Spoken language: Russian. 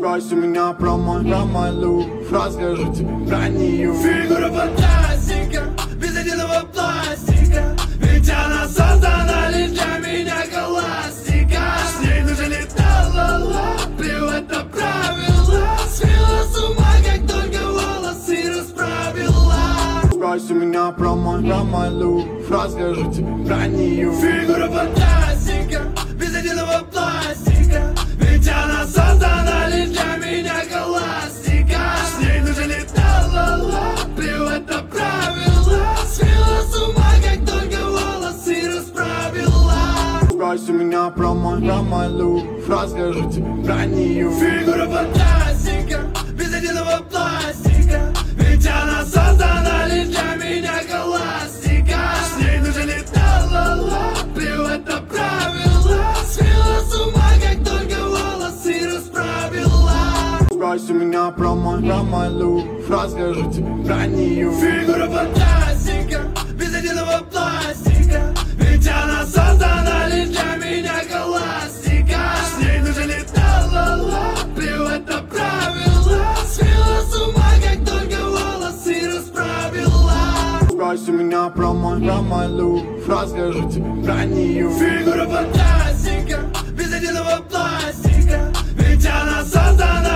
Спроси меня про мой лук, расскажу тебе про нее. Фигура фантастика, без единого пластика, ведь она создана лишь для меня галактика. С ней нужно летать, ла-ла, плевать на правила, свела с ума, как только волосы расправила. Спроси меня про мой лук, расскажу тебе про нее. Фигура фантастика, без единого пластика, ведь она создана лишь для меня галактика. С ней нужно летать, ла-ла, плевать на правила, свела с ума, как только волосы расправила. Спроси меня про мой лук, расскажу тебе про нее. Фигура фантастика, без единого пластика, ведь она создана лишь для меня галактика. С ней нужно летать, ла-ла, плевать на правила, свела с ума, как только волосы расправила. Спроси меня про мой лук, расскажу тебе про нее. Фигура фантастика, без единого пластика, ведь она создана лишь для меня галактика. С ней нужно летать, ла-ла, плевать на правила, свела с ума, как только волосы расправила. Спроси меня про мой лук, расскажу тебе про нее. Фигура фантастика, без единого пластика, ведь она создана